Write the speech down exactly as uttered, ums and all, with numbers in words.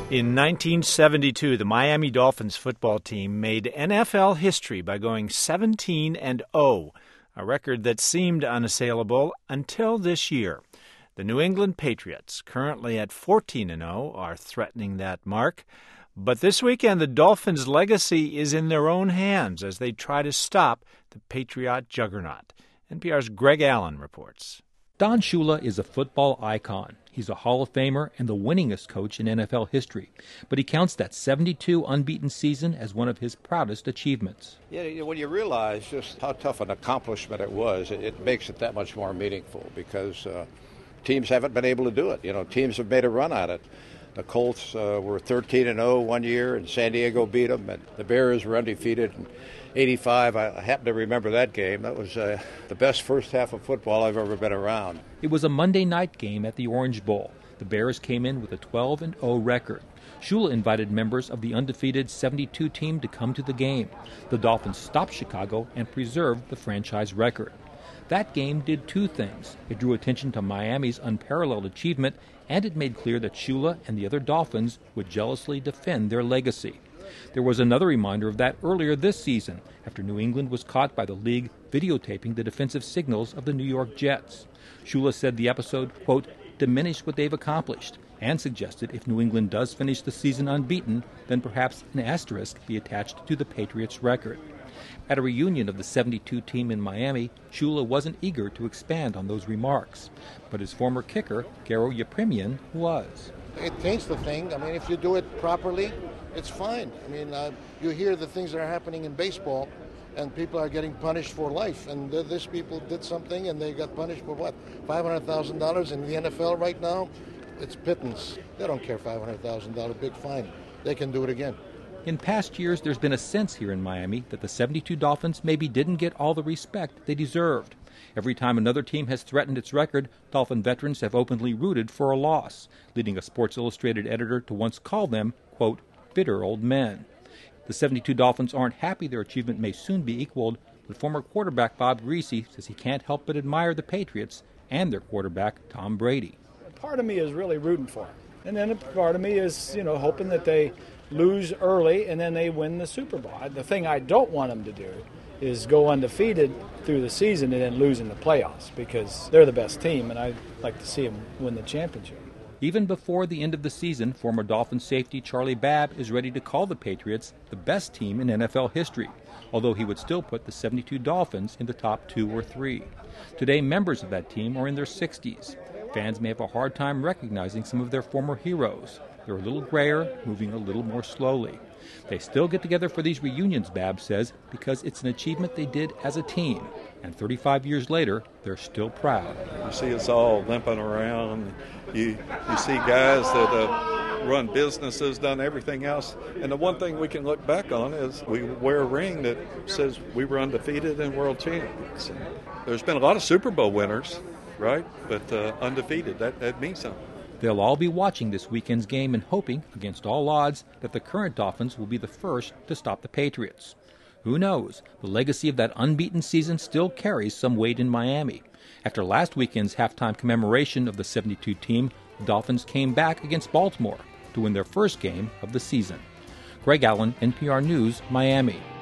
In nineteen seventy-two, the Miami Dolphins football team made N F L history by going seventeen and oh, a record that seemed unassailable until this year. The New England Patriots, currently at fourteen and oh, are threatening that mark. But this weekend, the Dolphins' legacy is in their own hands as they try to stop the Patriot juggernaut. N P R's Greg Allen reports. Don Shula is a football icon. He's a Hall of Famer and the winningest coach in N F L history. But he counts that seventy-two unbeaten season as one of his proudest achievements. Yeah, when you realize just how tough an accomplishment it was, it, it makes it that much more meaningful because uh, teams haven't been able to do it. You know, teams have made a run at it. The Colts uh, were thirteen and oh one year, and San Diego beat them. And the Bears were undefeated in eighty-five. I happen to remember that game. That was uh, the best first half of football I've ever been around. It was a Monday night game at the Orange Bowl. The Bears came in with a twelve and oh record. Shula invited members of the undefeated seventy-two team to come to the game. The Dolphins stopped Chicago and preserved the franchise record. That game did two things. It drew attention to Miami's unparalleled achievement, and it made clear that Shula and the other Dolphins would jealously defend their legacy. There was another reminder of that earlier this season, after New England was caught by the league videotaping the defensive signals of the New York Jets. Shula said the episode, quote, diminished what they've accomplished, and suggested if New England does finish the season unbeaten, then perhaps an asterisk be attached to the Patriots' record. At a reunion of the seventy-two team in Miami, Shula wasn't eager to expand on those remarks. But his former kicker, Garo Yepremian, was. It paints the thing. I mean, if you do it properly, it's fine. I mean, uh, you hear the things that are happening in baseball, and people are getting punished for life. And th- this people did something, and they got punished for what? five hundred thousand dollars in the N F L right now? It's pittance. They don't care, five hundred thousand dollars, big fine. They can do it again. In past years, there's been a sense here in Miami that the seventy-two Dolphins maybe didn't get all the respect they deserved. Every time another team has threatened its record, Dolphin veterans have openly rooted for a loss, leading a Sports Illustrated editor to once call them, quote, bitter old men. The seventy-two Dolphins aren't happy their achievement may soon be equaled, but former quarterback Bob Griese says he can't help but admire the Patriots and their quarterback Tom Brady. Part of me is really rooting for them. And then a part of me is, you know, hoping that they lose early and then they win the Super Bowl. The thing I don't want them to do is go undefeated through the season and then lose in the playoffs because they're the best team, and I'd like to see them win the championship. Even before the end of the season, former Dolphins safety Charlie Babb is ready to call the Patriots the best team in N F L history, although he would still put the seventy-two Dolphins in the top two or three. Today, members of that team are in their sixties. Fans may have a hard time recognizing some of their former heroes. They're a little grayer, moving a little more slowly. They still get together for these reunions, Babb says, because it's an achievement they did as a team. And thirty-five years later, they're still proud. You see us all limping around. You you see guys that uh, run businesses, done everything else. And the one thing we can look back on is we wear a ring that says we were undefeated and world champions. And there's been a lot of Super Bowl winners, right? But uh, undefeated, that, that means something. They'll all be watching this weekend's game and hoping, against all odds, that the current Dolphins will be the first to stop the Patriots. Who knows? The legacy of that unbeaten season still carries some weight in Miami. After last weekend's halftime commemoration of the seventy-two team, the Dolphins came back against Baltimore to win their first game of the season. Greg Allen, N P R News, Miami.